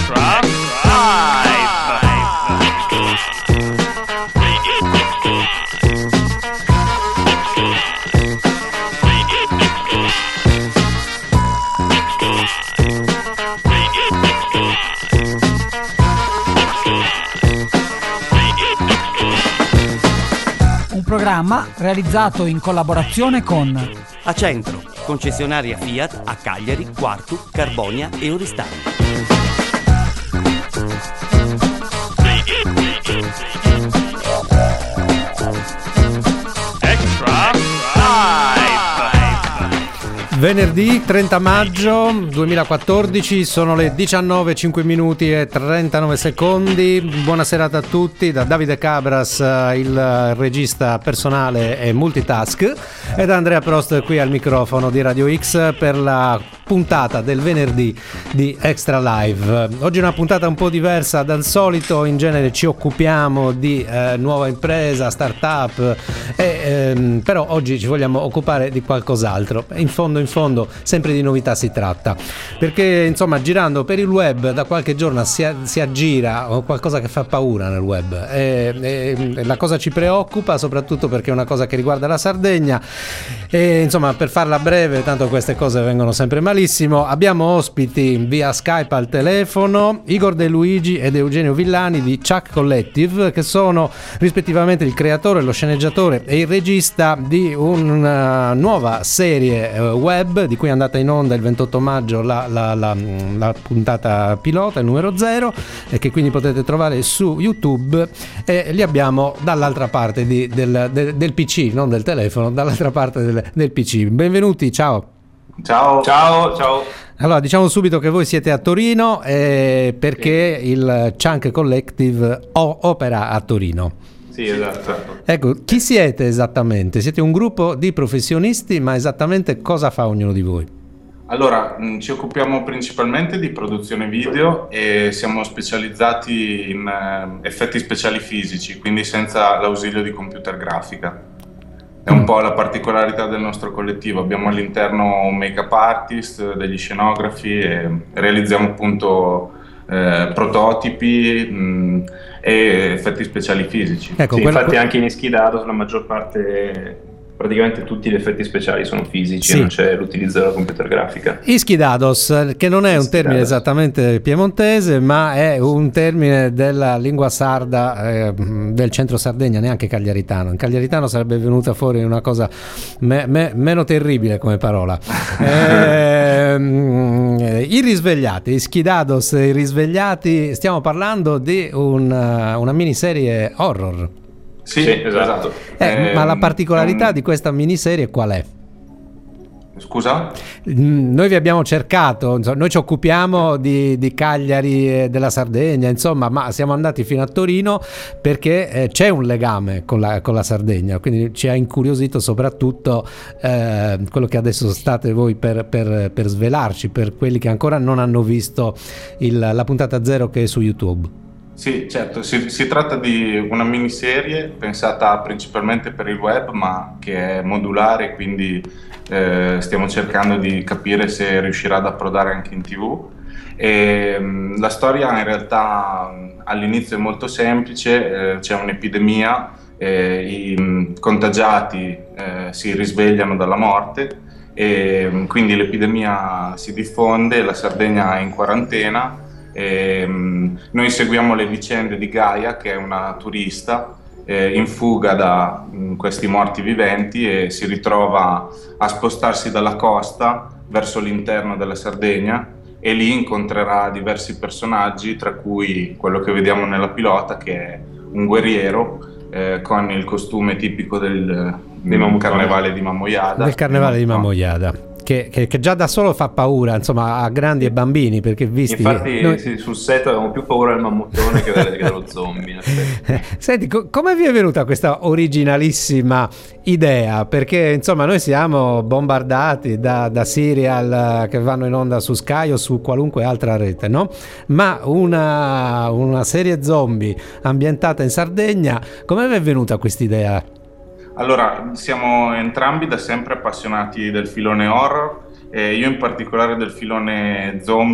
Extra Live. Un programma realizzato in collaborazione con Acentro, concessionaria Fiat a Cagliari, Quartu, Carbonia e Oristano. Extra Live. Venerdì 30 maggio 2014, sono le 19:05 minuti e 39 secondi. Buona serata a tutti da Davide Cabras, il regista personale e multitask, e da Andrea Prost qui al microfono di Radio X per la puntata del venerdì di Extra Live. Oggi è una puntata un po' diversa dal solito. In genere ci occupiamo di nuova impresa, startup, però oggi ci vogliamo occupare di qualcos'altro. In fondo sempre di novità si tratta, perché insomma girando per il web da qualche giorno si aggira qualcosa che fa paura nel web, e la cosa ci preoccupa soprattutto perché è una cosa che riguarda la Sardegna, e insomma, per farla breve, tanto queste cose vengono sempre malissimo, abbiamo ospiti via Skype al telefono Igor De Luigi ed Eugenio Villani di Chuck Collective, che sono rispettivamente il creatore, lo sceneggiatore e il regista di una nuova serie web di cui è andata in onda il 28 maggio la puntata pilota, il numero 0, e che quindi potete trovare su YouTube, e li abbiamo dall'altra parte del PC, non del telefono, dall'altra parte del PC. Benvenuti, ciao. Ciao. Allora, diciamo subito che voi siete a Torino, perché il Chunk Collective opera a Torino. Sì, esatto. Ecco, chi siete esattamente? Siete un gruppo di professionisti, ma esattamente cosa fa ognuno di voi? Allora, ci occupiamo principalmente di produzione video e siamo specializzati in effetti speciali fisici, quindi senza l'ausilio di computer grafica. È un po' la particolarità del nostro collettivo. Abbiamo all'interno un make-up artist, degli scenografi, e realizziamo appunto prototipi e effetti speciali fisici. Ecco, sì, infatti anche in Eschidados la maggior parte, praticamente tutti gli effetti speciali sono fisici, sì. Non c'è l'utilizzo della computer grafica. Ischidados, che non è un termine esattamente piemontese, ma è un termine della lingua sarda, del centro Sardegna, neanche cagliaritano. In cagliaritano sarebbe venuta fuori una cosa meno terribile come parola. I risvegliati, Ischidados, i risvegliati, stiamo parlando di una miniserie horror. Sì, esatto. Ma la particolarità di questa miniserie qual è? Scusa? Noi vi abbiamo cercato, noi ci occupiamo di Cagliari e della Sardegna, insomma, ma siamo andati fino a Torino perché c'è un legame con la Sardegna, quindi ci ha incuriosito soprattutto quello che adesso state voi per svelarci, per quelli che ancora non hanno visto la puntata 0 che è su YouTube. Sì, certo, si tratta di una miniserie pensata principalmente per il web, ma che è modulare, quindi stiamo cercando di capire se riuscirà ad approdare anche in TV. La storia in realtà all'inizio è molto semplice, c'è un'epidemia, i contagiati si risvegliano dalla morte, e quindi l'epidemia si diffonde, la Sardegna è in quarantena. Noi seguiamo le vicende di Gaia, che è una turista in fuga da questi morti viventi, e si ritrova a spostarsi dalla costa verso l'interno della Sardegna, e lì incontrerà diversi personaggi, tra cui quello che vediamo nella pilota, che è un guerriero con il costume tipico del carnevale di Mamoiada. Del carnevale di Mamoiada. Che già da solo fa paura, insomma, a grandi e bambini, perché visti... Infatti noi... sì, sul set avevamo più paura del mammutone che dello zombie. Senti, come vi è venuta questa originalissima idea? Perché insomma noi siamo bombardati da serial che vanno in onda su Sky o su qualunque altra rete, no? Ma una serie zombie ambientata in Sardegna, come vi è venuta questa idea? Allora, siamo entrambi da sempre appassionati del filone horror, io in particolare del filone zombie,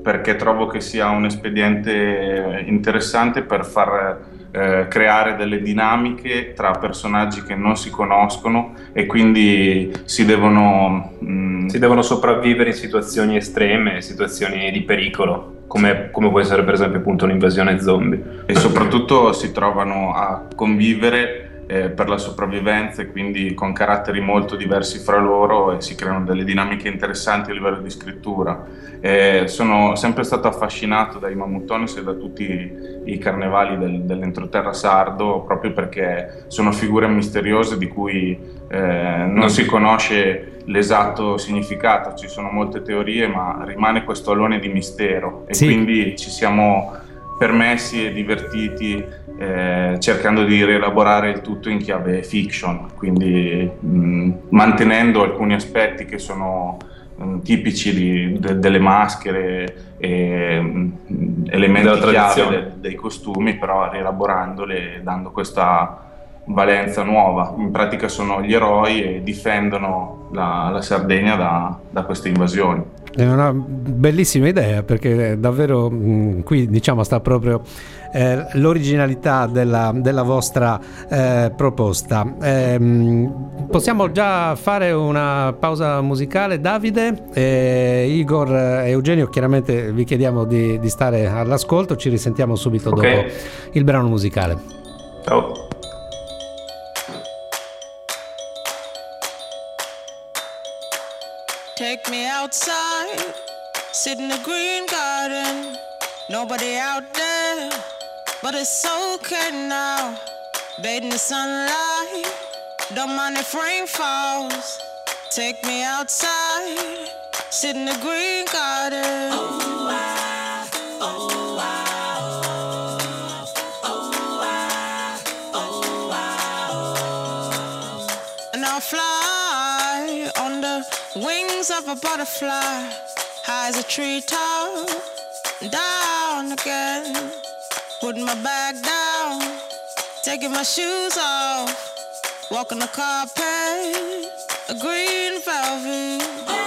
perché trovo che sia un espediente interessante per far creare delle dinamiche tra personaggi che non si conoscono e quindi si devono sopravvivere in situazioni estreme, situazioni di pericolo, come può essere per esempio appunto un'invasione zombie. E soprattutto si trovano a convivere per la sopravvivenza e quindi con caratteri molto diversi fra loro, e si creano delle dinamiche interessanti a livello di scrittura. Sono sempre stato affascinato dai Mamutones e da tutti i carnevali dell'entroterra sardo, proprio perché sono figure misteriose di cui non si conosce l'esatto significato. Ci sono molte teorie, ma rimane questo alone di mistero, e quindi ci siamo permessi e divertiti cercando di rielaborare il tutto in chiave fiction, quindi mantenendo alcuni aspetti che sono tipici delle maschere e elementi chiave dei costumi, però rielaborandole e dando questa valenza nuova. In pratica sono gli eroi e difendono la Sardegna da queste invasioni. È una bellissima idea, perché davvero qui diciamo sta proprio l'originalità della vostra proposta. Possiamo già fare una pausa musicale, Davide? Igor e Eugenio, chiaramente vi chiediamo di stare all'ascolto, ci risentiamo subito dopo il brano musicale. Ciao. Take me outside, sit in the green garden. Nobody out there, but it's okay now. Bathe in the sunlight, don't mind if rain falls. Take me outside, sit in the green garden. Oh, I, oh, I, oh, I, oh, I. And I'll fly on the wings of a butterfly, high as a treetop, down again. Put my bag down, taking my shoes off, walking the carpet, a green velvet.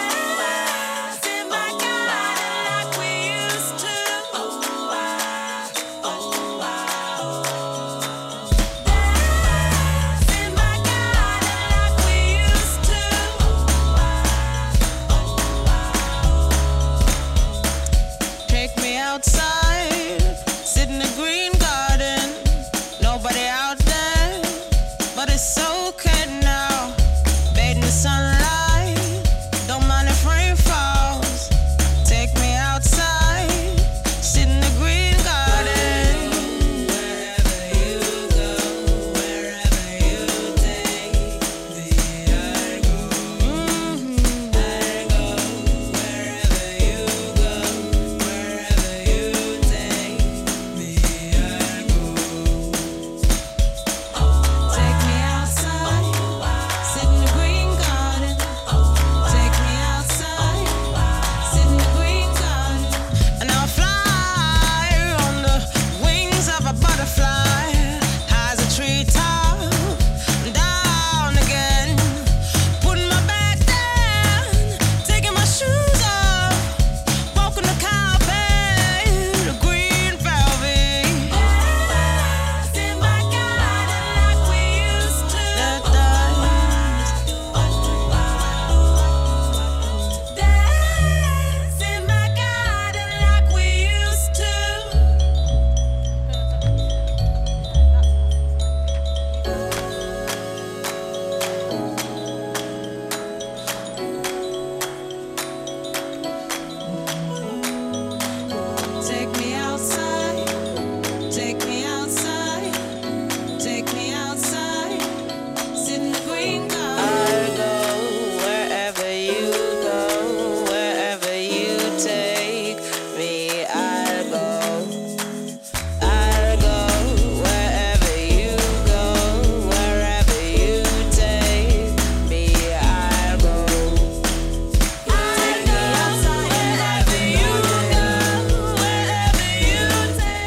Outside, sit in the green garden. Nobody out there, but it's okay now. Bathe in the sunlight, don't mind if rain falls. Take me outside, sit in the green garden. Wherever you go, wherever you take me, I go. I go wherever you go.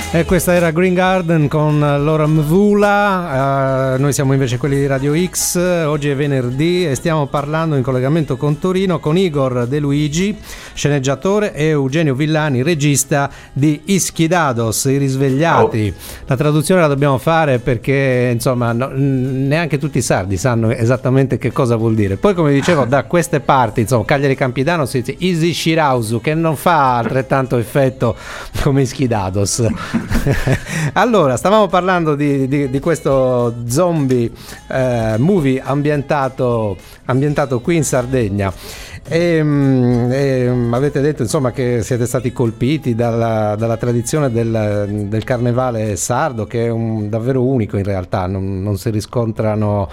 E questa era Green Garden con Laura Mvula. Noi siamo invece quelli di Radio X. Oggi è venerdì e stiamo parlando in collegamento con Torino con Igor De Luigi, sceneggiatore, e Eugenio Villani, regista di Ischidados, i risvegliati. La traduzione la dobbiamo fare perché insomma neanche tutti i sardi sanno esattamente che cosa vuol dire. Poi, come dicevo, da queste parti, insomma, Cagliari Campidano si dice Isi Shirausu, che non fa altrettanto effetto come Ischidados. Allora, stavamo parlando di questo zombie movie ambientato qui in Sardegna e avete detto insomma che siete stati colpiti dalla tradizione del carnevale sardo, che è davvero unico in realtà. Non si riscontrano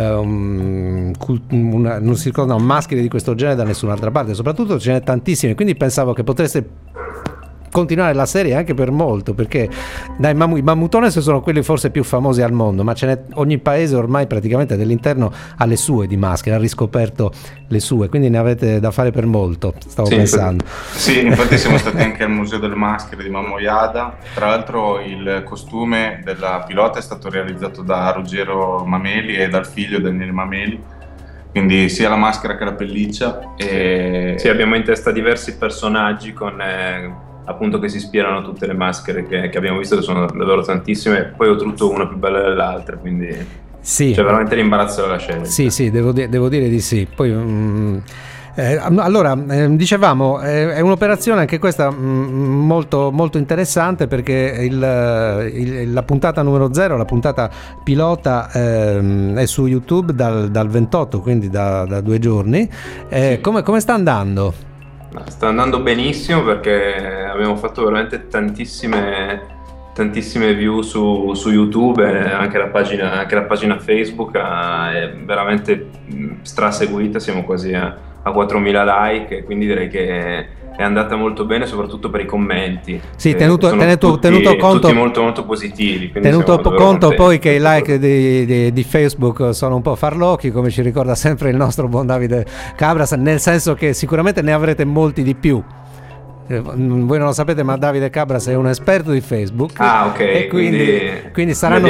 non si riscontrano maschere di questo genere da nessun'altra parte, soprattutto ce n'è tantissime, quindi pensavo che potreste continuare la serie anche per molto, perché i Mammutones sono quelli forse più famosi al mondo, ma ogni paese ormai praticamente dell'interno ha le sue di maschere, ha riscoperto le sue, quindi ne avete da fare per molto, stavo pensando. Infatti siamo stati anche al Museo delle Maschere di Mammoiada. Tra l'altro il costume della pilota è stato realizzato da Ruggero Mameli e dal figlio Daniele Mameli, quindi sia la maschera che la pelliccia. Sì, abbiamo in testa diversi personaggi con appunto che si ispirano a tutte le maschere che abbiamo visto, che sono davvero tantissime. Poi ho trovato una più bella dell'altra, quindi sì, c'è veramente l'imbarazzo della scena. Sì, devo dire di sì. Poi allora, dicevamo, è un'operazione anche questa molto, molto interessante, perché la puntata numero 0, la puntata pilota, è su YouTube dal 28, quindi da 2 giorni. Come sta andando? Sta andando benissimo, perché abbiamo fatto veramente tantissime view su YouTube, anche la pagina Facebook è veramente straseguita, siamo quasi a 4.000 like, quindi direi che è andata molto bene, soprattutto per i commenti. Sì, tenuto conto, tutti molto molto positivi. Tenuto conto poi che i like di Facebook sono un po' farlocchi, come ci ricorda sempre il nostro buon Davide Cabras, nel senso che sicuramente ne avrete molti di più. Voi non lo sapete, ma Davide Cabras è un esperto di Facebook. Ok. E quindi saranno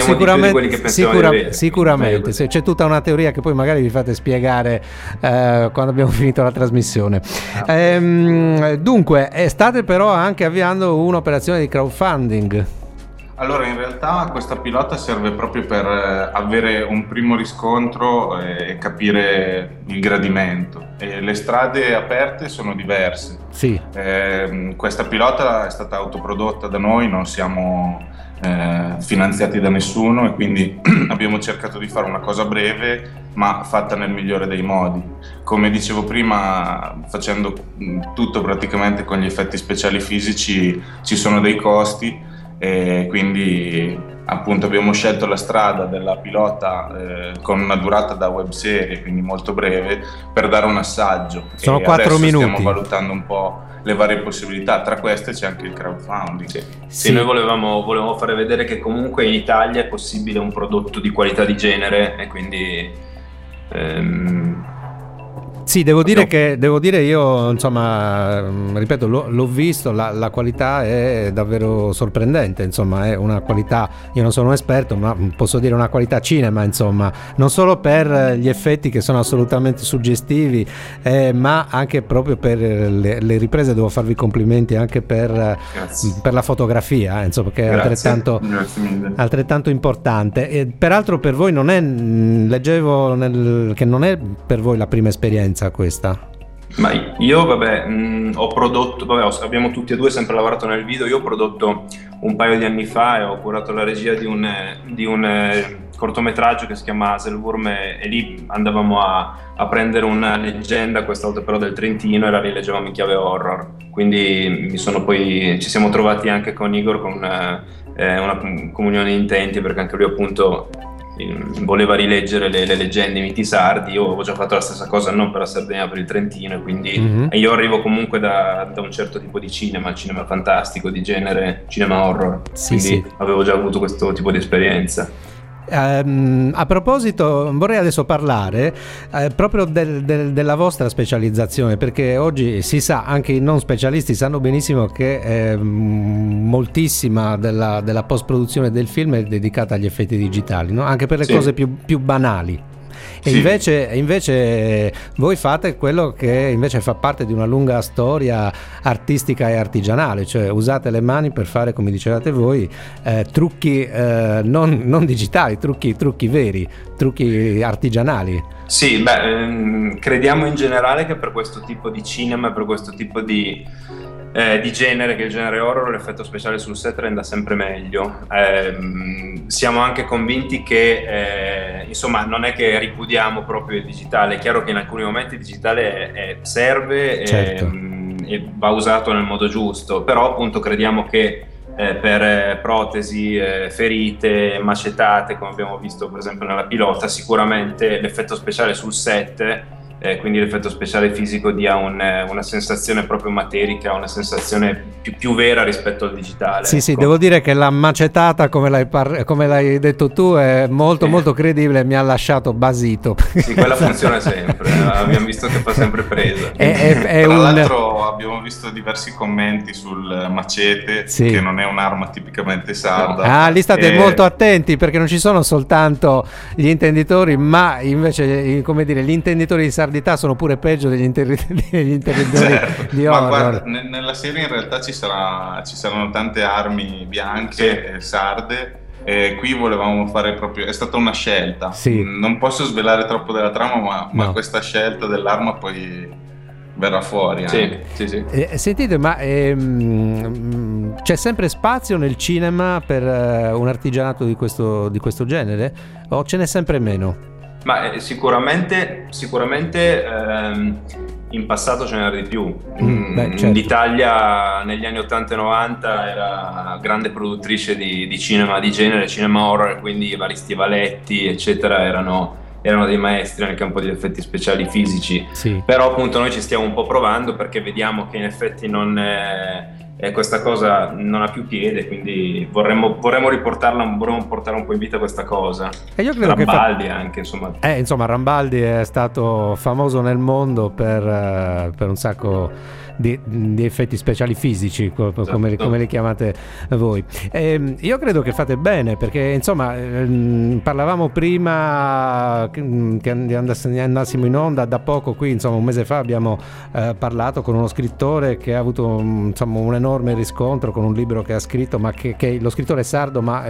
sicuramente se c'è tutta una teoria che poi magari vi fate spiegare quando abbiamo finito la trasmissione. Dunque, state però anche avviando un'operazione di crowdfunding. Allora, in realtà questa pilota serve proprio per avere un primo riscontro e capire il gradimento. E le strade aperte sono diverse. Sì. Questa pilota è stata autoprodotta da noi, non siamo finanziati da nessuno, e quindi abbiamo cercato di fare una cosa breve ma fatta nel migliore dei modi. Come dicevo prima, facendo tutto praticamente con gli effetti speciali fisici, ci sono dei costi. E quindi appunto abbiamo scelto la strada della pilota con una durata da webserie, quindi molto breve, per dare un assaggio. Sono 4 minuti. Stiamo valutando un po' le varie possibilità, tra queste c'è anche il crowdfunding. Sì, noi volevamo fare vedere che comunque in Italia è possibile un prodotto di qualità di genere, e quindi sì, devo dire io, insomma, ripeto, l'ho visto, la qualità è davvero sorprendente, insomma, è una qualità, io non sono un esperto, ma posso dire una qualità cinema, insomma, non solo per gli effetti che sono assolutamente suggestivi, ma anche proprio per le riprese. Devo farvi complimenti anche per la fotografia, insomma, che è altrettanto importante. E peraltro per voi non è, leggevo che non è per voi la prima esperienza questa. Ma io ho prodotto, abbiamo tutti e due sempre lavorato nel video. Io ho prodotto un paio di anni fa e ho curato la regia di un cortometraggio che si chiama Haselwurm, e lì andavamo a prendere una leggenda, questa volta però del Trentino, e la rileggevamo in chiave horror. Quindi ci siamo trovati anche con Igor con una comunione di intenti, perché anche lui appunto voleva rileggere le leggende, i miti sardi. Io avevo già fatto la stessa cosa, non per la Sardegna, per il Trentino, e quindi io arrivo comunque da un certo tipo di cinema, il cinema fantastico, di genere, cinema horror, quindi avevo già avuto questo tipo di esperienza. A proposito, vorrei adesso parlare proprio della vostra specializzazione, perché oggi si sa, anche i non specialisti sanno benissimo che moltissima della post-produzione del film è dedicata agli effetti digitali, no? Anche per le cose più banali. E invece voi fate quello che invece fa parte di una lunga storia artistica e artigianale, cioè usate le mani per fare, come dicevate voi, trucchi non digitali, trucchi veri, trucchi artigianali. Sì, crediamo in generale che per questo tipo di cinema, per questo tipo di genere, che il genere horror, l'effetto speciale sul set renda sempre meglio. Siamo anche convinti che insomma non è che ripudiamo proprio il digitale. È chiaro che in alcuni momenti il digitale serve, certo, e va usato nel modo giusto, però appunto crediamo che per protesi, ferite, macetate, come abbiamo visto per esempio nella pilota, sicuramente l'effetto speciale sul set, quindi l'effetto speciale fisico, dia una sensazione proprio materica, una sensazione più vera rispetto al digitale. Sì, ecco. Sì, devo dire che la macetata, come l'hai detto tu, è molto molto credibile, mi ha lasciato basito. Sì, quella funziona sempre, abbiamo visto che fa sempre presa. Tra l'altro abbiamo visto diversi commenti sul macete, sì, che non è un'arma tipicamente sarda. Lì state molto attenti, perché non ci sono soltanto gli intenditori, ma invece, come dire, gli intenditori di sardità sono pure peggio degli intenditori certo, di horror. Ma guarda, nella serie in realtà ci saranno tante armi bianche, sì, sarde. E qui volevamo fare proprio, è stata una scelta, sì, non posso svelare troppo della trama, ma questa scelta dell'arma poi verrà fuori. Sì, sì, sì. Sentite, ma c'è sempre spazio nel cinema per un artigianato di questo genere, o ce n'è sempre meno? Ma sicuramente in passato ce n'era di più. Certo. L'Italia negli anni 80 e 90 era grande produttrice di cinema di genere, cinema horror, quindi vari Stivaletti eccetera erano dei maestri nel campo degli effetti speciali fisici. Sì. Però appunto noi ci stiamo un po' provando, perché vediamo che in effetti questa cosa non ha più piede, quindi vorremmo portare un po' in vita questa cosa. E io credo Rambaldi anche, insomma. Insomma, Rambaldi è stato famoso nel mondo per un sacco di effetti speciali fisici, come li chiamate voi. Io credo che fate bene, perché insomma parlavamo prima che andassimo in onda da poco qui, insomma un mese fa abbiamo parlato con uno scrittore che ha avuto insomma un enorme riscontro con un libro che ha scritto, ma che lo scrittore è sardo, ma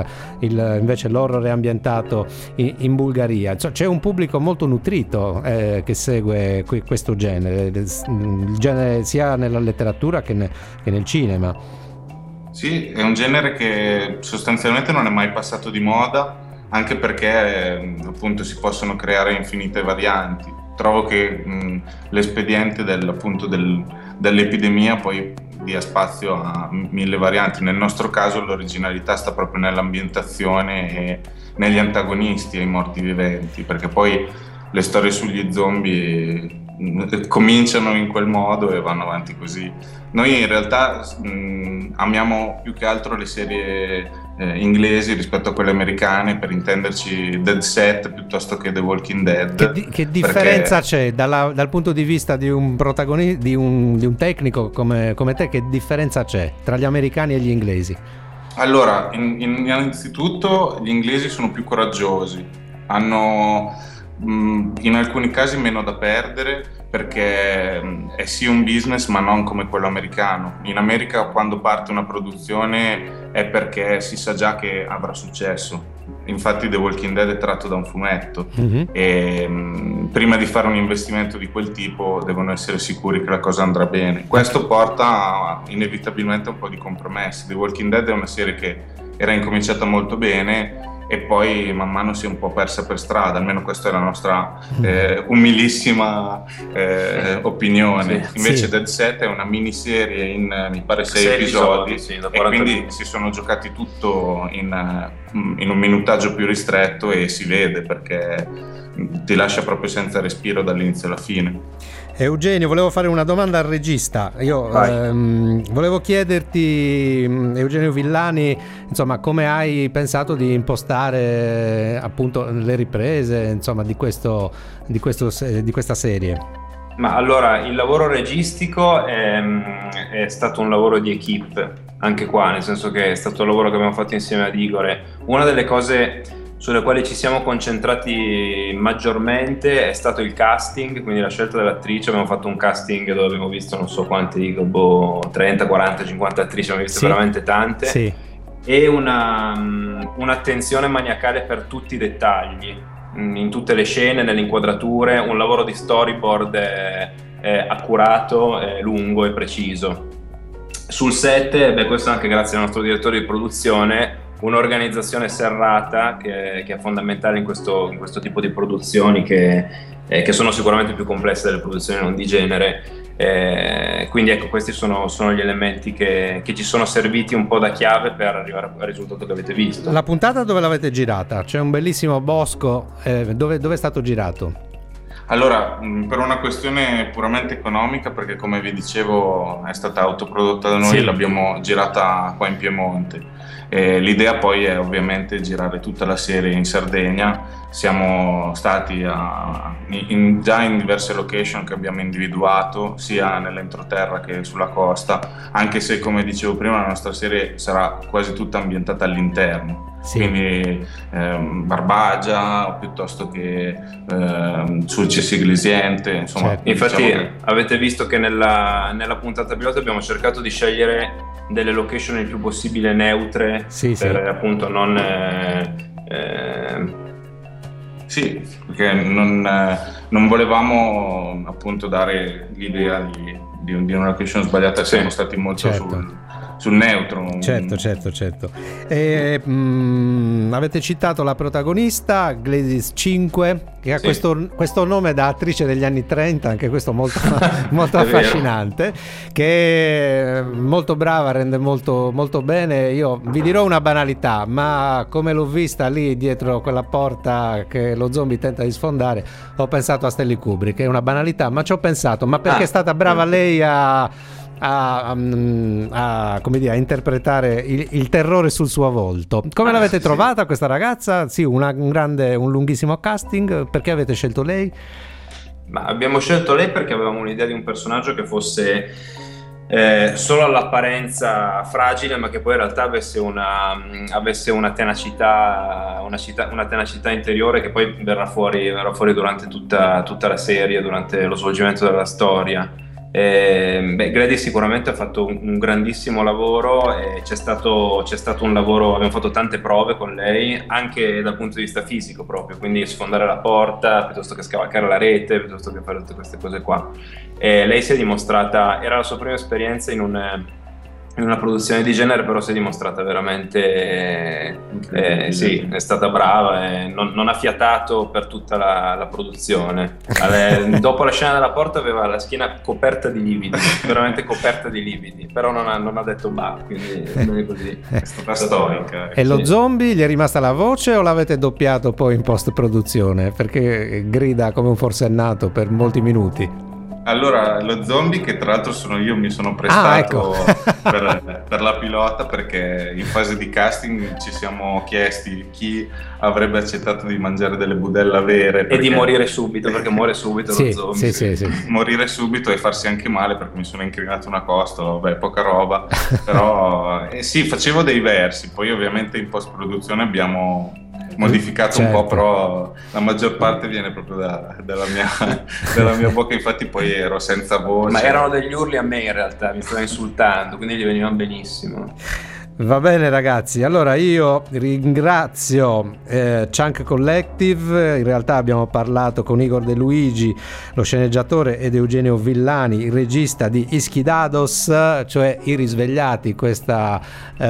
invece l'horror è ambientato in Bulgaria. C'è un pubblico molto nutrito che segue questo genere, il genere sia nella letteratura che nel cinema. Sì, è un genere che sostanzialmente non è mai passato di moda, anche perché appunto si possono creare infinite varianti. Trovo che l'espediente dell'epidemia poi dia spazio a 1000 varianti. Nel nostro caso l'originalità sta proprio nell'ambientazione e negli antagonisti e ai morti viventi, perché poi le storie sugli zombie cominciano in quel modo e vanno avanti così. Noi in realtà amiamo più che altro le serie inglesi rispetto a quelle americane, per intenderci Dead Set piuttosto che The Walking Dead. Che differenza c'è dal punto di vista di un protagonista, di un tecnico come te? Che differenza c'è tra gli americani e gli inglesi? Allora, innanzitutto gli inglesi sono più coraggiosi, hanno in alcuni casi meno da perdere, perché è sì un business ma non come quello americano. In America quando parte una produzione è perché si sa già che avrà successo. Infatti The Walking Dead è tratto da un fumetto, e prima di fare un investimento di quel tipo devono essere sicuri che la cosa andrà bene. Questo porta inevitabilmente a un po' di compromessi. The Walking Dead è una serie che era incominciata molto bene e poi man mano si è un po' persa per strada, almeno questa è la nostra umilissima opinione. Sì, invece sì. Dead Set è una miniserie in mi pare 6 episodi, sì, e quindi si sono giocati tutto in un minutaggio più ristretto, e si vede perché ti lascia proprio senza respiro dall'inizio alla fine. Eugenio, volevo fare una domanda al regista. Io volevo chiederti, Eugenio Villani, insomma, come hai pensato di impostare appunto le riprese, insomma, di questa serie? Ma allora, il lavoro registico è stato un lavoro di equipe, anche qua, nel senso che è stato un lavoro che abbiamo fatto insieme ad Igor. Una delle cose sulle quali ci siamo concentrati maggiormente è stato il casting, quindi la scelta dell'attrice. Abbiamo fatto un casting dove abbiamo visto non so quante, 30, 40, 50 attrici, abbiamo visto veramente tante, e un'attenzione maniacale per tutti i dettagli, in tutte le scene, nelle inquadrature, un lavoro di storyboard accurato, lungo e preciso. Sul set, questo anche grazie al nostro direttore di produzione, un'organizzazione serrata che è fondamentale in questo tipo di produzioni che sono sicuramente più complesse delle produzioni non di genere. Quindi ecco, questi sono gli elementi che ci sono serviti un po' da chiave per arrivare al risultato che avete visto. La puntata dove l'avete girata? C'è un bellissimo bosco, dove è stato girato? Allora, per una questione puramente economica, perché come vi dicevo è stata autoprodotta da noi, l'abbiamo girata qua in Piemonte. L'idea poi è ovviamente girare tutta la serie in Sardegna. Siamo stati già in diverse location che abbiamo individuato, sia nell'entroterra che sulla costa, anche se, come dicevo prima, la nostra serie sarà quasi tutta ambientata all'interno. Quindi Barbagia piuttosto che sul Cessiglisiente, insomma. Infatti diciamo che... avete visto che nella puntata pilota abbiamo cercato di scegliere delle location il più possibile neutre, per appunto non perché non volevamo appunto dare l'idea di una location sbagliata. Siamo stati molto sul neutro. Certo. Avete citato la protagonista Gladys 5, che ha questo nome da attrice degli anni 30, anche questo molto affascinante, che è molto brava, rende molto, molto bene. Io vi dirò una banalità, ma come l'ho vista lì dietro quella porta che lo zombie tenta di sfondare, ho pensato a Stanley Kubrick. È una banalità, ma ci ho pensato, ma perché è stata brava lei a come dire, a interpretare il terrore sul suo volto. Come l'avete trovata questa ragazza? Sì, un lunghissimo casting. Perché avete scelto lei? Ma abbiamo scelto lei perché avevamo un'idea di un personaggio che fosse solo all'apparenza fragile, ma che poi in realtà avesse una tenacità interiore che poi verrà fuori durante tutta la serie, durante lo svolgimento della storia. Grady sicuramente ha fatto un grandissimo lavoro, e c'è stato un lavoro, abbiamo fatto tante prove con lei anche dal punto di vista fisico, proprio, quindi sfondare la porta piuttosto che scavalcare la rete, piuttosto che fare tutte queste cose qua. Lei si è dimostrata, era la sua prima esperienza in una produzione di genere, però si è dimostrata veramente è stata brava, e non ha fiatato per tutta la produzione. Dopo la scena della porta aveva la schiena coperta di lividi, veramente coperta di lividi, però non ha detto quindi non è così. È stata storica. E lo zombie, gli è rimasta la voce o l'avete doppiato poi in post produzione? Perché grida come un forsennato per molti minuti. Allora, lo zombie, che tra l'altro sono io, mi sono prestato per la pilota, perché in fase di casting ci siamo chiesti chi avrebbe accettato di mangiare delle budella vere e di morire subito, perché muore subito lo zombie. Sì. Morire subito e farsi anche male, perché mi sono incrinato una costola, poca roba. Però facevo dei versi, poi ovviamente in post produzione abbiamo modificato un po', però la maggior parte viene proprio dalla mia bocca. Infatti poi ero senza voce. Ma erano degli urli a me, in realtà mi stava insultando, quindi gli venivano benissimo. Va bene ragazzi, allora io ringrazio Chunk Collective. In realtà abbiamo parlato con Igor De Luigi, lo sceneggiatore, ed Eugenio Villani, il regista di Isquidados, cioè I Risvegliati, questo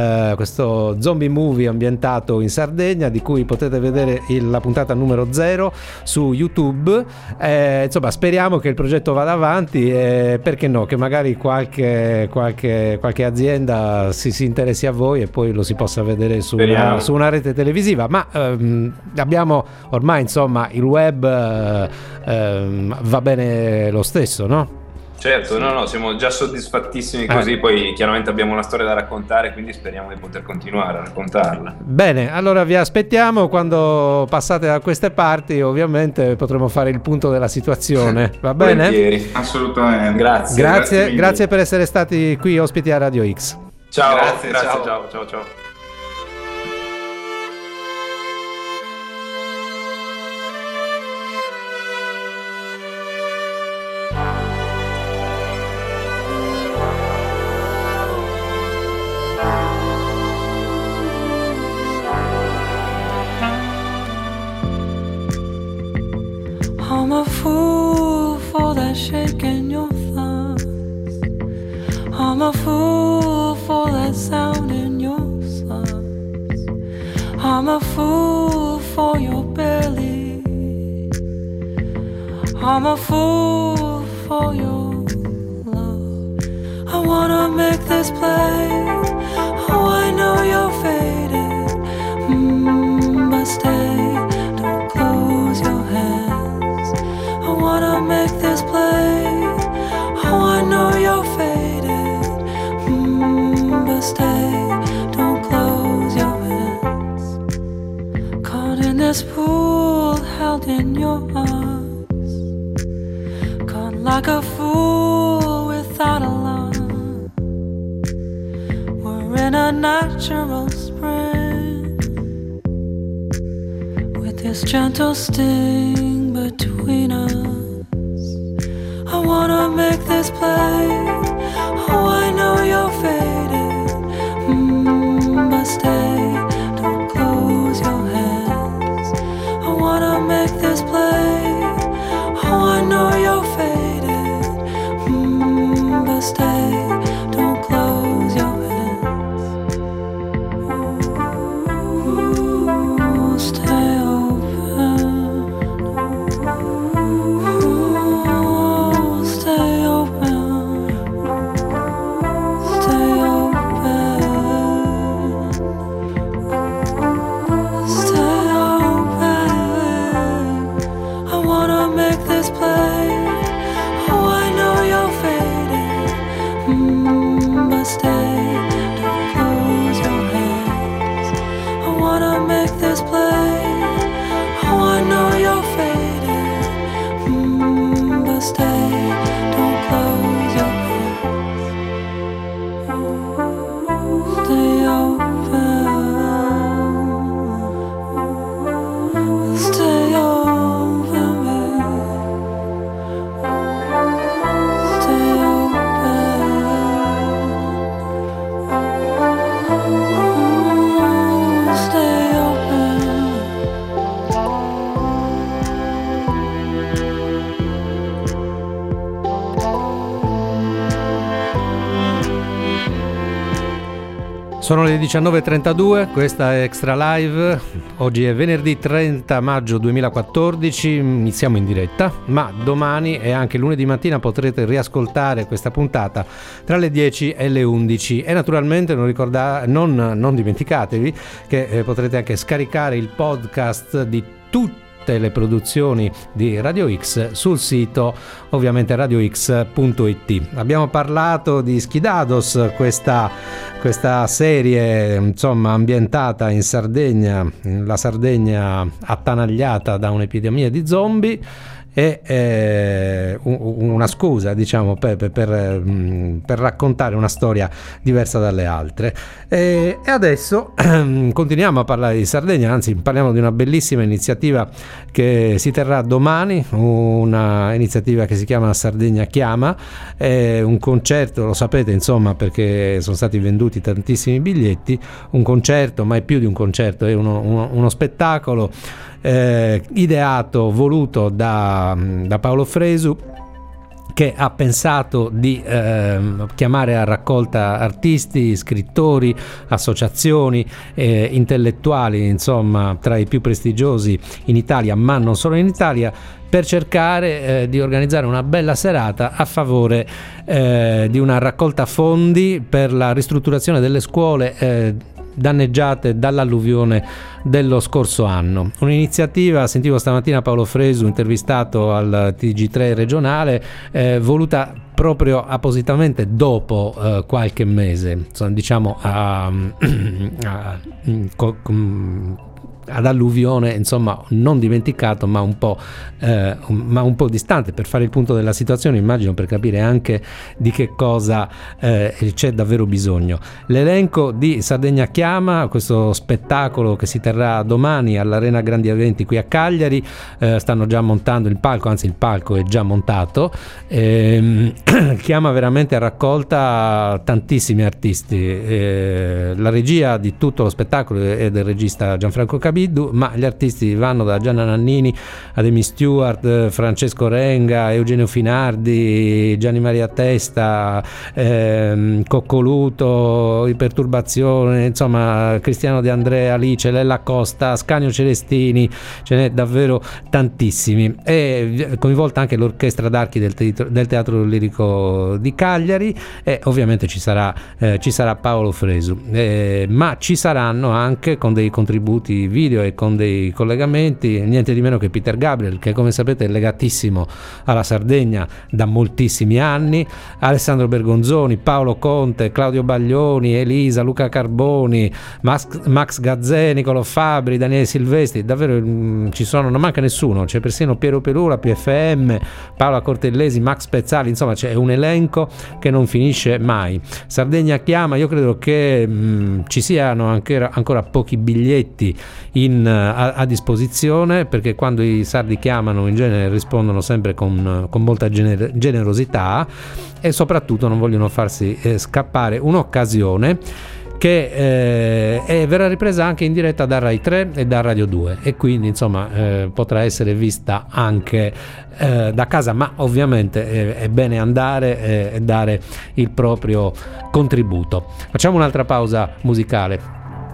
zombie movie ambientato in Sardegna, di cui potete vedere la puntata numero 0 su YouTube. Insomma, speriamo che il progetto vada avanti, e perché no, che magari qualche azienda si interessi a voi e poi lo si possa vedere su una rete televisiva. Ma abbiamo ormai, insomma, il web va bene lo stesso, no? Certo, no, siamo già soddisfattissimi così, poi chiaramente abbiamo una storia da raccontare, quindi speriamo di poter continuare a raccontarla. Bene, allora vi aspettiamo quando passate da queste parti, ovviamente potremo fare il punto della situazione, va bene? Volentieri. Assolutamente. Grazie per essere stati qui ospiti a Radio X. Ciao, Grazie, ciao. I'm a fool for that shake in your thumbs. I'm a fool for that sound in your songs. I'm a fool for your belly. I'm a fool for your love. I wanna make this play. Oh, I know you're faded, but stay, don't close your hands. I wanna make this play. Oh, I know you're faded, but stay, don't close your hands. Caught in this pool, held in your arms. Caught like a fool without a line. We're in a natural spring, with this gentle sting between us. I wanna make this play. Oh, I know you're faded, but stay, don't close your hands. I wanna make this play. Oh, I know you're faded, but stay, don't close your hands. Ooh, stay open. Ooh, stay open. Stay open. Stay open. I wanna make this play. Oh, I know you're faded, but stay, don't close your hands. I wanna make this play. Oh, I know you're faded, but stay, don't close your hands. Stay open. Stay open, babe. Stay open. Stay open. Sono le 19.32, questa è Extra Live, oggi è venerdì 30 maggio 2014, iniziamo in diretta, ma domani e anche lunedì mattina potrete riascoltare questa puntata tra le 10 e le 11 e naturalmente non dimenticatevi che potrete anche scaricare il podcast di tutte le produzioni di Radio X sul sito ovviamente radiox.it. Abbiamo parlato di Schidados, questa serie insomma ambientata in Sardegna, la Sardegna attanagliata da un'epidemia di zombie e una scusa diciamo per raccontare una storia diversa dalle altre e adesso continuiamo a parlare di Sardegna, anzi parliamo di una bellissima iniziativa che si terrà domani, una iniziativa che si chiama Sardegna Chiama, è un concerto, lo sapete insomma perché sono stati venduti tantissimi biglietti, un concerto, ma è più di un concerto, è uno spettacolo ideato, voluto da Paolo Fresu, che ha pensato di chiamare a raccolta artisti, scrittori, associazioni, intellettuali, insomma tra i più prestigiosi in Italia, ma non solo in Italia, per cercare di organizzare una bella serata a favore di una raccolta fondi per la ristrutturazione delle scuole danneggiate dall'alluvione dello scorso anno. Un'iniziativa, sentivo stamattina Paolo Fresu intervistato al TG3 regionale, voluta proprio appositamente dopo qualche mese, diciamo ad alluvione, insomma non dimenticato ma un po' distante, per fare il punto della situazione, immagino, per capire anche di che cosa c'è davvero bisogno. L'elenco di Sardegna Chiama, questo spettacolo che si terrà domani all'Arena Grandi Eventi qui a Cagliari, stanno già montando il palco, anzi il palco è già montato, chiama veramente a raccolta tantissimi artisti, la regia di tutto lo spettacolo è del regista Gianfranco Cabiddu, ma gli artisti vanno da Gianna Nannini ad Amy Stewart, Francesco Renga, Eugenio Finardi, Gianni Maria Testa, Coccoluto, Iperturbazione, insomma Cristiano De Andrea, Alice, Lella Costa, Ascanio Celestini, ce n'è davvero tantissimi. E coinvolta anche l'orchestra d'archi del Teatro Lirico di Cagliari, e ovviamente ci sarà Paolo Fresu, ma ci saranno anche, con dei contributi video e con dei collegamenti, niente di meno che Peter Gabriel, che come sapete è legatissimo alla Sardegna da moltissimi anni, Alessandro Bergonzoni, Paolo Conte, Claudio Baglioni, Elisa, Luca Carboni, Max Gazzè, Nicolò Fabri, Daniele Silvestri, davvero ci sono, non manca nessuno, c'è persino Piero Pelura, PFM, Paola Cortellesi, Max Pezzali, insomma c'è un elenco che non finisce mai. Sardegna Chiama, io credo che ci siano ancora pochi biglietti a disposizione, perché quando i sardi chiamano in genere rispondono sempre con molta generosità, e soprattutto non vogliono farsi scappare un'occasione che verrà ripresa anche in diretta da Rai 3 e da Radio 2, e quindi insomma potrà essere vista anche da casa, ma ovviamente è bene andare e dare il proprio contributo. Facciamo un'altra pausa musicale.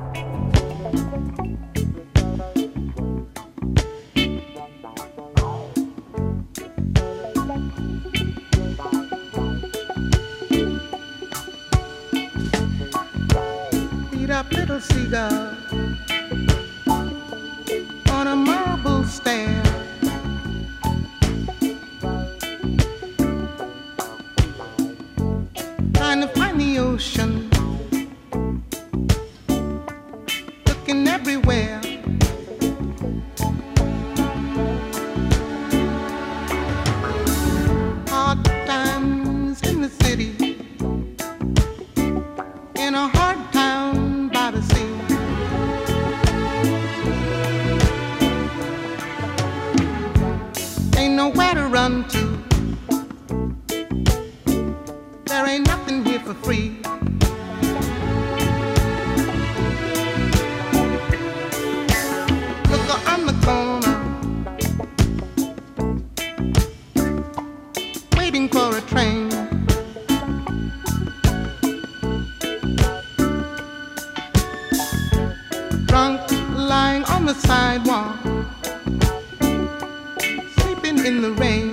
Little seagull on a marble stair, trying to find the ocean, looking everywhere. Hard times in the city, in a hard town by the sea. Ain't nowhere to run to, there ain't nothing here for free. Look on the corner, waiting for a train. Drunk, lying on the sidewalk, sleeping in the rain.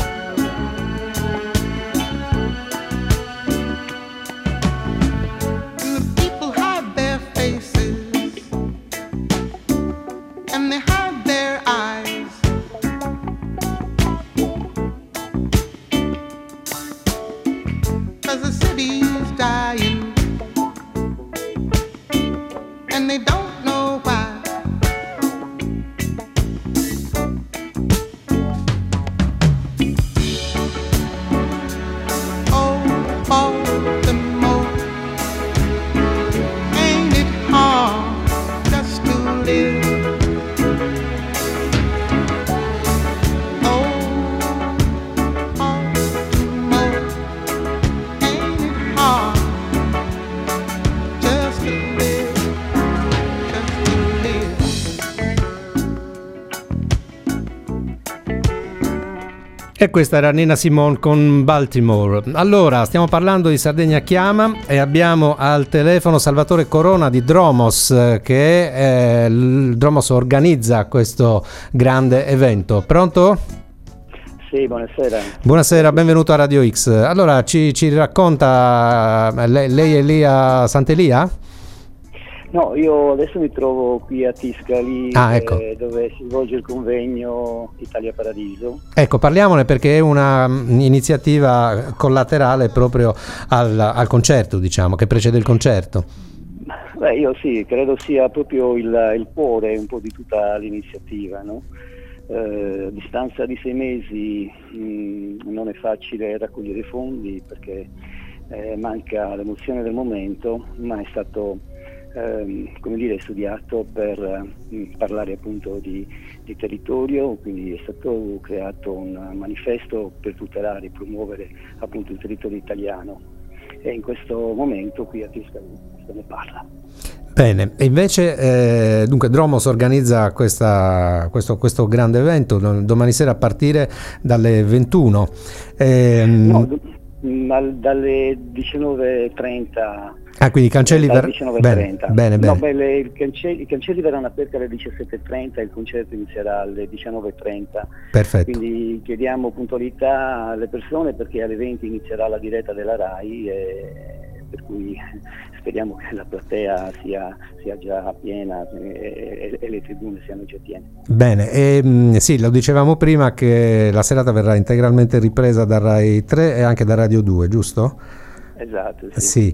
And the people hide their faces, and they hide their eyes. 'Cause the city's dying, and they don't know why. Oh, Baltimore, ain't it hard just to live? Oh, Baltimore, ain't it hard just to live? E questa era Nina Simone con Baltimore. Allora, stiamo parlando di Sardegna Chiama e abbiamo al telefono Salvatore Corona di Dromos, che Dromos organizza questo grande evento. Pronto? Sì, buonasera. Buonasera, benvenuto a Radio X. Allora, ci racconta, lei è lì a Sant'Elia? No, io adesso mi trovo qui a Tiscali, ecco. Dove si svolge il convegno Italia Paradiso. Ecco, parliamone perché è una iniziativa collaterale proprio al concerto, diciamo, che precede il concerto. Beh, io sì, credo sia proprio il cuore un po' di tutta l'iniziativa, no? A distanza di 6 mesi non è facile raccogliere fondi perché manca l'emozione del momento, ma è stato studiato per parlare appunto di territorio, quindi è stato creato un manifesto per tutelare e promuovere appunto il territorio italiano, e in questo momento qui a Tiscali se ne parla. Bene, e invece dunque Dromos organizza questo grande evento domani sera a partire dalle 21. Dalle 19:30. Quindi i cancelli bene. No, i cancelli verranno aperti alle 17:30 e il concerto inizierà alle 19:30. Perfetto. Quindi chiediamo puntualità alle persone perché alle 20 inizierà la diretta della RAI, per cui speriamo che la platea sia già piena e le tribune siano già piene. Bene, sì, lo dicevamo prima che la serata verrà integralmente ripresa da Rai 3 e anche da Radio 2, giusto? Esatto, sì.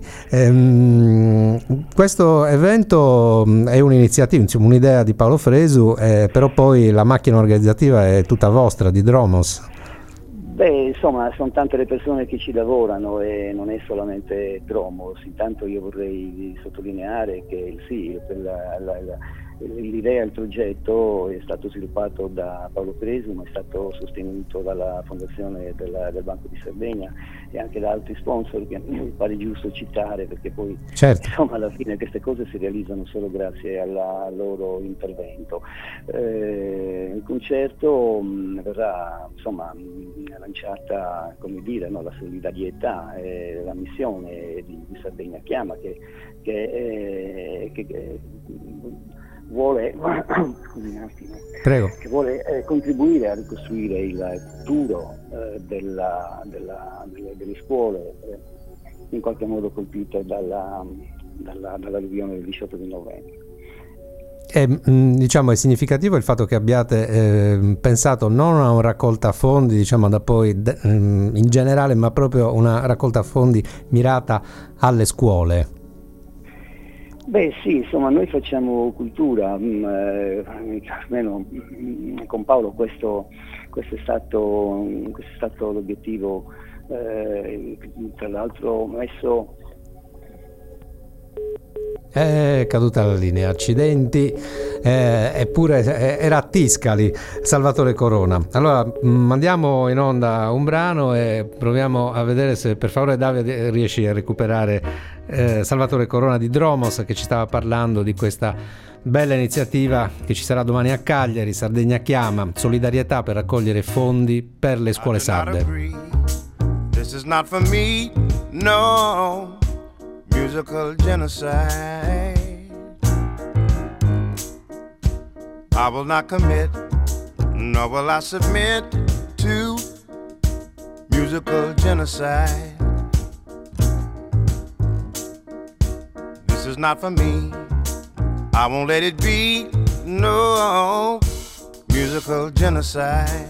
Questo evento è un'iniziativa, insomma, un'idea di Paolo Fresu, però poi la macchina organizzativa è tutta vostra, di Dromos. Beh, insomma, sono tante le persone che ci lavorano e non è solamente Dromos. Intanto io vorrei sottolineare che sì, l'idea, il progetto è stato sviluppato da Paolo Fresu, ma è stato sostenuto dalla Fondazione del Banco di Sardegna e anche da altri sponsor che mi pare giusto citare, perché poi insomma alla fine queste cose si realizzano solo grazie al loro intervento. Il concerto verrà insomma lanciata, come dire, no, la solidarietà e la missione di Sardegna Chiama che vuole che vuole contribuire a ricostruire il futuro delle scuole in qualche modo colpite dall'alluvione del 18 di novembre. Diciamo è significativo il fatto che abbiate pensato non a una raccolta fondi, diciamo da poi in generale, ma proprio una raccolta fondi mirata alle scuole. Beh sì, insomma noi facciamo cultura, almeno con Paolo questo è stato l'obiettivo, tra l'altro messo. È caduta la linea, accidenti, eppure era a Tiscali Salvatore Corona. Allora mandiamo in onda un brano e proviamo a vedere se per favore Davide riesci a recuperare Salvatore Corona di Dromos, che ci stava parlando di questa bella iniziativa che ci sarà domani a Cagliari. Sardegna Chiama, solidarietà per raccogliere fondi per le scuole sarde. This is not for me, no. Musical genocide. I will not commit, nor will I submit to musical genocide. This is not for me, I won't let it be, no musical genocide.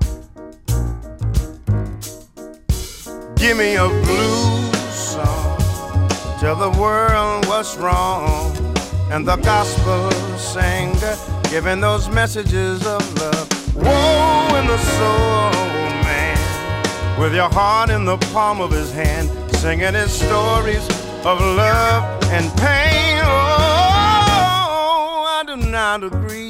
Give me a blues song, tell the world what's wrong, and the gospel singer giving those messages of love. Woe in the soul, man, with your heart in the palm of his hand, singing his stories of love and pain. Oh, I do not agree.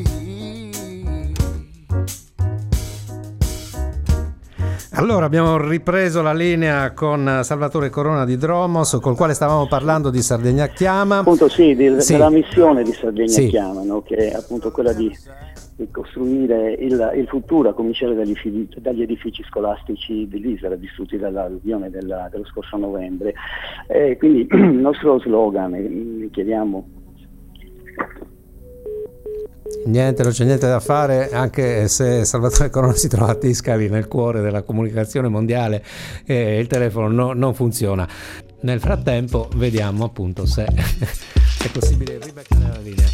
Allora abbiamo ripreso la linea con Salvatore Corona di Dromos, col quale stavamo parlando di Sardegna Chiama. Appunto sì, della missione di Sardegna Chiama, no? Che è appunto quella di costruire il futuro, a cominciare dagli edifici scolastici dell'Isola distrutti dall'alluvione dello scorso novembre. Quindi il nostro slogan, chiediamo. Niente, non c'è niente da fare, anche se Salvatore Corona si trova a Tiscali, nel cuore della comunicazione mondiale, e il telefono non funziona. Nel frattempo vediamo appunto se è possibile ribeccare la linea.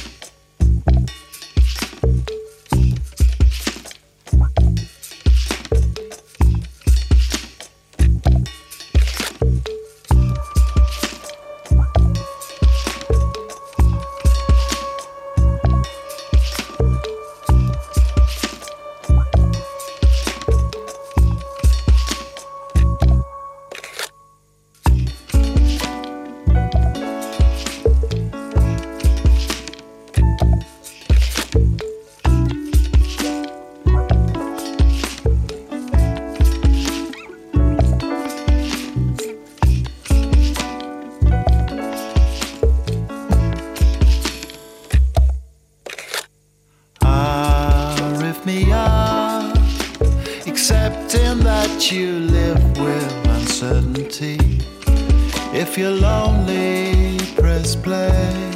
You live with uncertainty. If you're lonely, press play.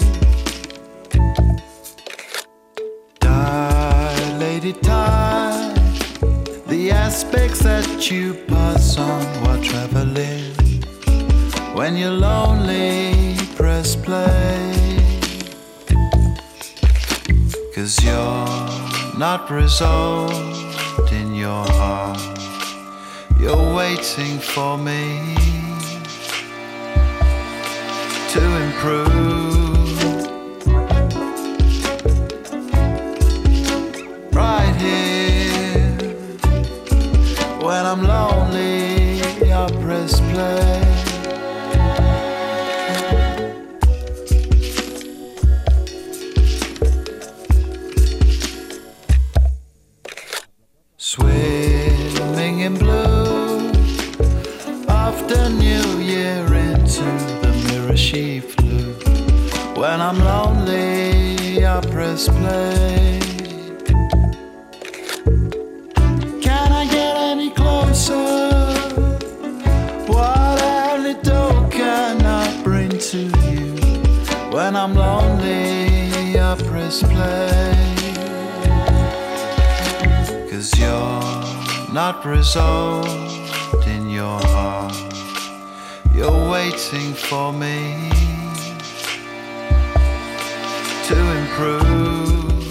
Dilated time, the aspects that you pass on while traveling. When you're lonely, press play. 'Cause you're not resolved in your heart. You're waiting for me to improve. Right here, when I'm lonely, I press play. Swimming in blue, after New Year into the mirror she flew. When I'm lonely, I press play. Can I get any closer? What antidote can I bring to you? When I'm lonely, I press play. 'Cause you're not resolved in your heart. You're waiting for me to improve.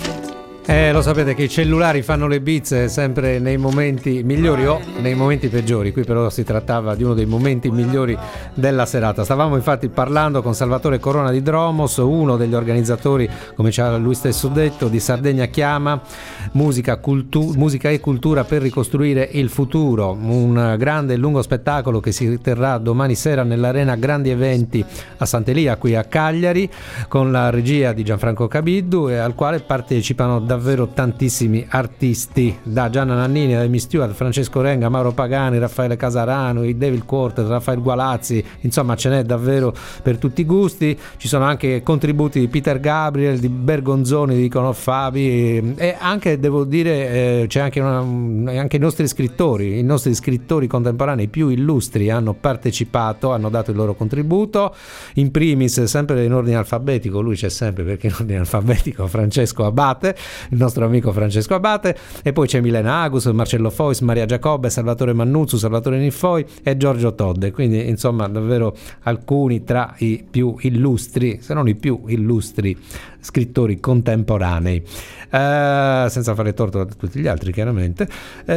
Lo sapete che i cellulari fanno le bizze sempre nei momenti migliori o nei momenti peggiori. Qui però si trattava di uno dei momenti migliori della serata. Stavamo infatti parlando con Salvatore Corona di Dromos, uno degli organizzatori, come ci ha lui stesso detto, di Sardegna Chiama, musica e cultura per ricostruire il futuro, un grande e lungo spettacolo che si terrà domani sera nell'Arena Grandi Eventi a Sant'Elia qui a Cagliari, con la regia di Gianfranco Cabiddu, e al quale partecipano davvero tantissimi artisti, da Gianna Nannini, da Amy Stewart, Francesco Renga, Mauro Pagani, Raffaele Casarano, i Devil Quartet, Raffaele Gualazzi, insomma ce n'è davvero per tutti i gusti. Ci sono anche contributi di Peter Gabriel, di Bergonzoni, di Nicono Fabi, e anche, devo dire, c'è anche i nostri scrittori contemporanei più illustri hanno partecipato, hanno dato il loro contributo, in primis, sempre in ordine alfabetico, lui c'è sempre perché in ordine alfabetico, Francesco Abate, il nostro amico Francesco Abate, e poi c'è Milena Agus, Marcello Fois, Maria Giacobbe, Salvatore Mannuzzu, Salvatore Niffoi e Giorgio Todde. Quindi insomma davvero alcuni tra i più illustri, se non i più illustri scrittori contemporanei, senza fare torto a tutti gli altri chiaramente.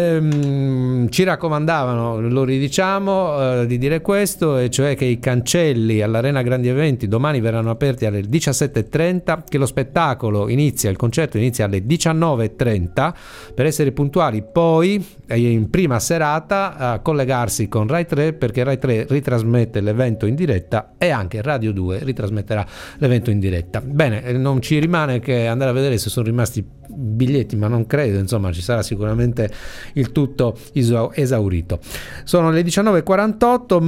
Ci raccomandavano, lo ridiciamo, di dire questo, e cioè che i cancelli all'Arena Grandi Eventi domani verranno aperti alle 17:30, che lo spettacolo il concerto inizia alle 19:30, per essere puntuali poi in prima serata a collegarsi con Rai 3, perché Rai 3 ritrasmette l'evento in diretta e anche Radio 2 ritrasmetterà l'evento in diretta. Bene, non ci rimane che andare a vedere se sono rimasti biglietti, ma non credo, insomma ci sarà sicuramente il tutto esaurito. Sono le 19:48,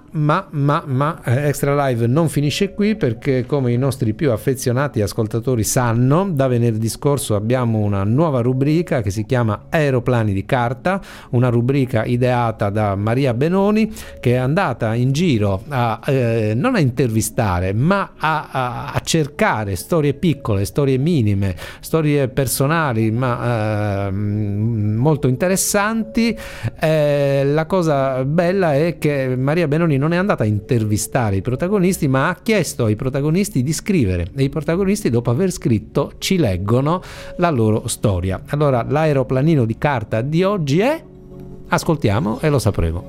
ma Extra Live non finisce qui, perché come i nostri più affezionati ascoltatori sanno, da venerdì scorso abbiamo una nuova rubrica che si chiama Aeroplani di carta, una rubrica ideata da Maria Benoni, che è andata in giro non a intervistare ma a cercare storie piccole, storie minime, storie personali ma molto interessanti. La cosa bella è che Maria Benoni non è andata a intervistare i protagonisti, ma ha chiesto ai protagonisti di scrivere, e i protagonisti, dopo aver scritto, ci leggono la loro storia. Allora l'aeroplanino di carta di oggi è, ascoltiamo e lo sapremo.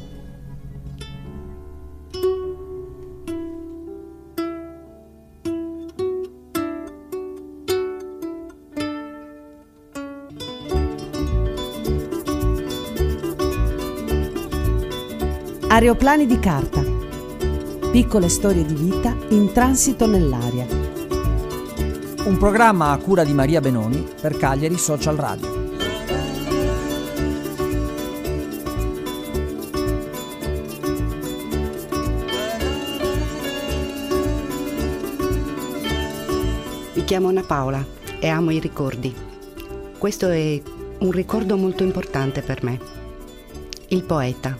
Aeroplani di carta. Piccole storie di vita in transito nell'aria. Un programma a cura di Maria Benoni per Cagliari Social Radio. Mi chiamo Anna Paola e amo i ricordi. Questo è un ricordo molto importante per me. Il poeta.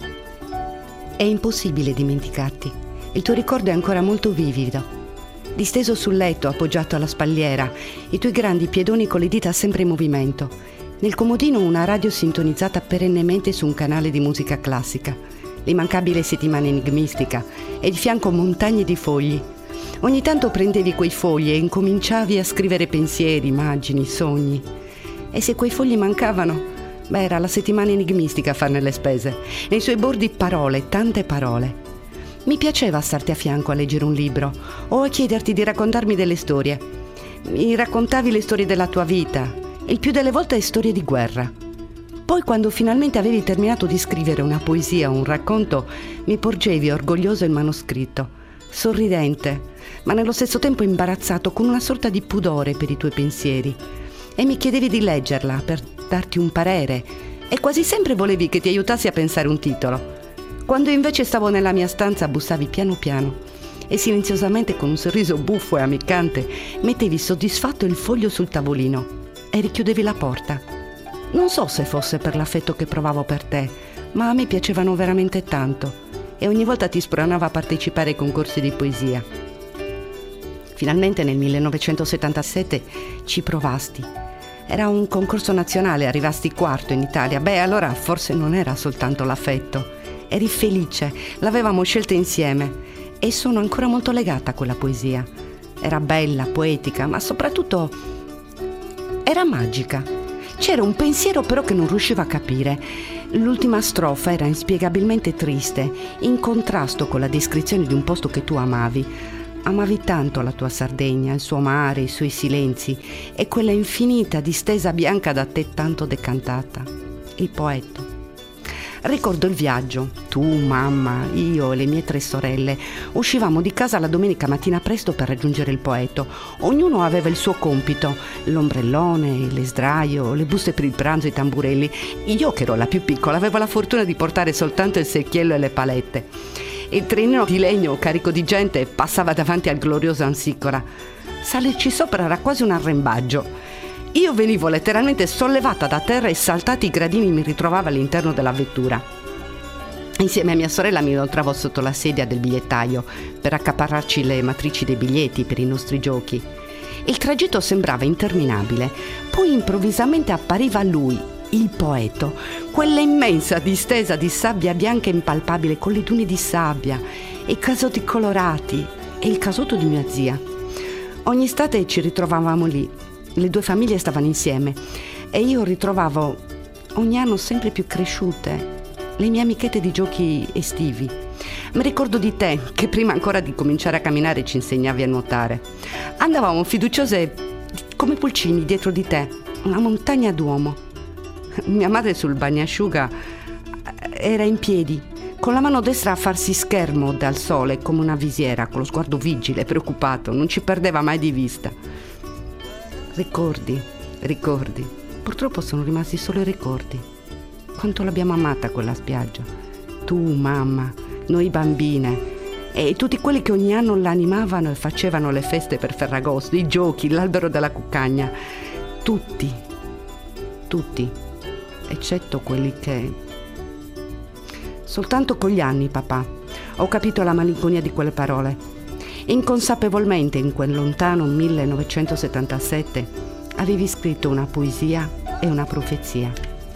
È impossibile dimenticarti. Il tuo ricordo è ancora molto vivido. Disteso sul letto, appoggiato alla spalliera, i tuoi grandi piedoni con le dita sempre in movimento. Nel comodino una radio sintonizzata perennemente su un canale di musica classica. L'immancabile settimana enigmistica e di fianco montagne di fogli. Ogni tanto prendevi quei fogli e incominciavi a scrivere pensieri, immagini, sogni. E se quei fogli mancavano, era la settimana enigmistica a farne le spese. Nei suoi bordi parole, tante parole. Mi piaceva starti a fianco a leggere un libro o a chiederti di raccontarmi delle storie. Mi raccontavi le storie della tua vita, il più delle volte storie di guerra. Poi, quando finalmente avevi terminato di scrivere una poesia o un racconto, mi porgevi orgoglioso il manoscritto, sorridente, ma nello stesso tempo imbarazzato, con una sorta di pudore per i tuoi pensieri. E mi chiedevi di leggerla per darti un parere, e quasi sempre volevi che ti aiutassi a pensare un titolo. Quando invece stavo nella mia stanza, bussavi piano piano e silenziosamente, con un sorriso buffo e ammiccante, mettevi soddisfatto il foglio sul tavolino e richiudevi la porta. Non so se fosse per l'affetto che provavo per te, ma a me piacevano veramente tanto e ogni volta ti spronavo a partecipare ai concorsi di poesia. Finalmente nel 1977 ci provasti. Era un concorso nazionale, arrivasti quarto in Italia. Allora forse non era soltanto l'affetto. Eri felice, l'avevamo scelta insieme e sono ancora molto legata a quella poesia. Era bella, poetica, ma soprattutto era magica. C'era un pensiero però che non riuscivo a capire. L'ultima strofa era inspiegabilmente triste, in contrasto con la descrizione di un posto che tu amavi. Amavi tanto la tua Sardegna, il suo mare, i suoi silenzi e quella infinita distesa bianca da te tanto decantata. Il poeta. Ricordo il viaggio. Tu, mamma, io e le mie 3 sorelle uscivamo di casa la domenica mattina presto per raggiungere il poeta. Ognuno aveva il suo compito: l'ombrellone, le sdraio, le buste per il pranzo, i tamburelli. Io, che ero la più piccola, avevo la fortuna di portare soltanto il secchiello e le palette. Il trenino di legno carico di gente passava davanti al glorioso Ansicora. Salirci sopra era quasi un arrembaggio. Io venivo letteralmente sollevata da terra e saltati i gradini mi ritrovavo all'interno della vettura. Insieme a mia sorella mi inoltravo sotto la sedia del bigliettaio per accaparrarci le matrici dei biglietti per i nostri giochi. Il tragitto sembrava interminabile, poi improvvisamente appariva lui, il poeta, quella immensa distesa di sabbia bianca impalpabile con le dune di sabbia e i casotti colorati e il casotto di mia zia. Ogni estate ci ritrovavamo lì. Le 2 famiglie stavano insieme e io ritrovavo ogni anno sempre più cresciute le mie amichette di giochi estivi. Mi ricordo di te, che prima ancora di cominciare a camminare ci insegnavi a nuotare. Andavamo fiduciose come pulcini dietro di te, una montagna d'uomo. Mia madre sul bagnasciuga era in piedi, con la mano destra a farsi schermo dal sole come una visiera, con lo sguardo vigile, preoccupato, non ci perdeva mai di vista. Ricordi. Purtroppo sono rimasti solo i ricordi. Quanto l'abbiamo amata quella spiaggia. Tu, mamma, noi bambine e tutti quelli che ogni anno l'animavano e facevano le feste per Ferragosto, i giochi, l'albero della cuccagna. tutti, eccetto quelli che... Soltanto con gli anni, papà, ho capito la malinconia di quelle parole. Inconsapevolmente in quel lontano 1977 avevi scritto una poesia e una profezia.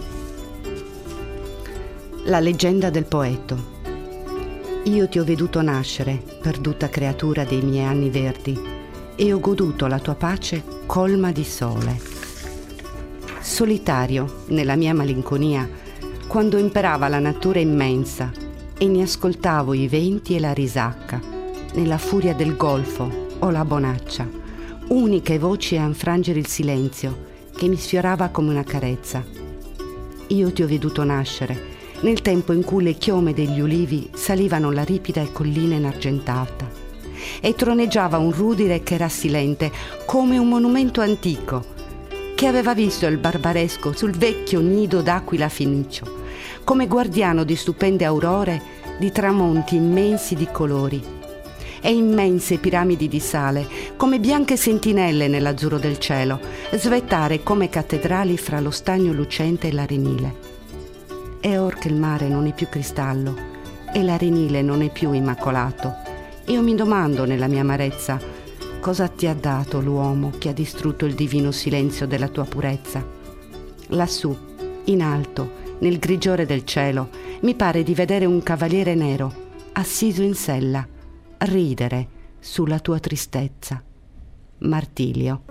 La leggenda del poeto. Io ti ho veduto nascere, perduta creatura dei miei anni verdi, e ho goduto la tua pace colma di sole. Solitario, nella mia malinconia, quando imperava la natura immensa e ne ascoltavo i venti e la risacca, nella furia del golfo o la bonaccia, uniche voci a infrangere il silenzio che mi sfiorava come una carezza. Io ti ho veduto nascere nel tempo in cui le chiome degli ulivi salivano la ripida collina inargentata e troneggiava un rudire che era silente come un monumento antico che aveva visto il barbaresco sul vecchio nido d'aquila Fenicio, come guardiano di stupende aurore, di tramonti immensi di colori e immense piramidi di sale come bianche sentinelle nell'azzurro del cielo, svettare come cattedrali fra lo stagno lucente e l'arenile. E or che il mare non è più cristallo e l'arenile non è più immacolato, io mi domando nella mia amarezza cosa ti ha dato l'uomo che ha distrutto il divino silenzio della tua purezza. Lassù, in alto, nel grigiore del cielo, mi pare di vedere un cavaliere nero, assiso in sella, ridere sulla tua tristezza. Martilio.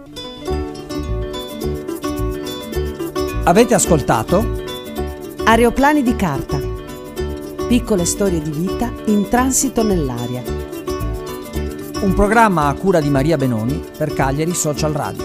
Avete ascoltato? Aeroplani di carta. Piccole storie di vita in transito nell'aria. Un programma a cura di Maria Benoni per Cagliari Social Radio.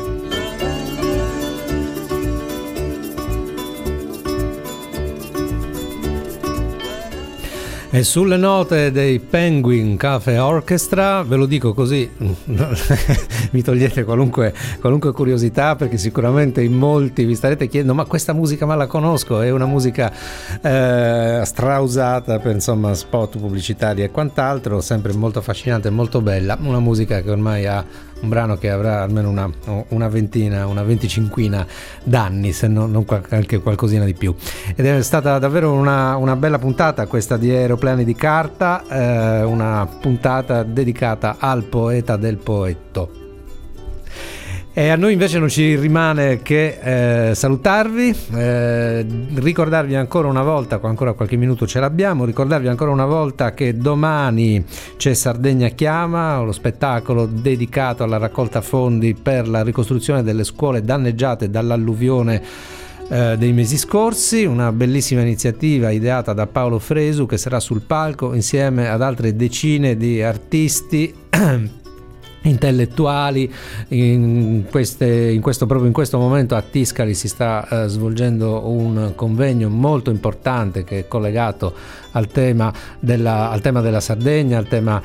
E sulle note dei Penguin Cafe Orchestra, ve lo dico così, mi togliete qualunque curiosità, perché sicuramente in molti vi starete chiedendo: ma questa musica ma la conosco, è una musica strausata per insomma spot pubblicitari e quant'altro, sempre molto affascinante e molto bella, una musica che ormai ha un brano che avrà almeno una ventina, una venticinquina d'anni, se non anche qualcosina di più, ed è stata davvero una bella puntata questa di Aeroplani di carta, una puntata dedicata al poeta del poetto. E a noi invece non ci rimane che salutarvi, ricordarvi ancora una volta, ancora qualche minuto ce l'abbiamo, ricordarvi ancora una volta che domani c'è Sardegna Chiama, lo spettacolo dedicato alla raccolta fondi per la ricostruzione delle scuole danneggiate dall'alluvione dei mesi scorsi, una bellissima iniziativa ideata da Paolo Fresu, che sarà sul palco insieme ad altre decine di artisti intellettuali. Proprio in questo momento a Tiscali si sta svolgendo un convegno molto importante che è collegato al tema della Sardegna, al tema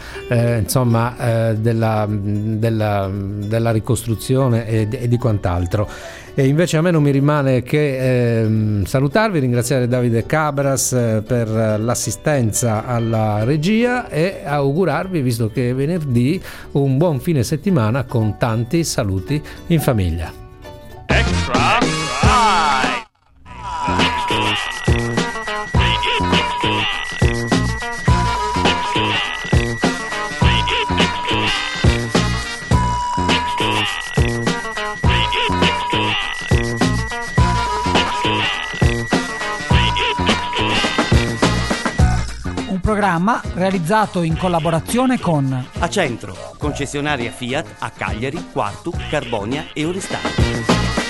della ricostruzione e di quant'altro. E invece a me non mi rimane che salutarvi, ringraziare Davide Cabras per l'assistenza alla regia e augurarvi, visto che è venerdì, un buon fine settimana con tanti saluti in famiglia. Extra Programma realizzato in collaborazione con Acentro, concessionaria Fiat a Cagliari, Quartu, Carbonia e Oristano.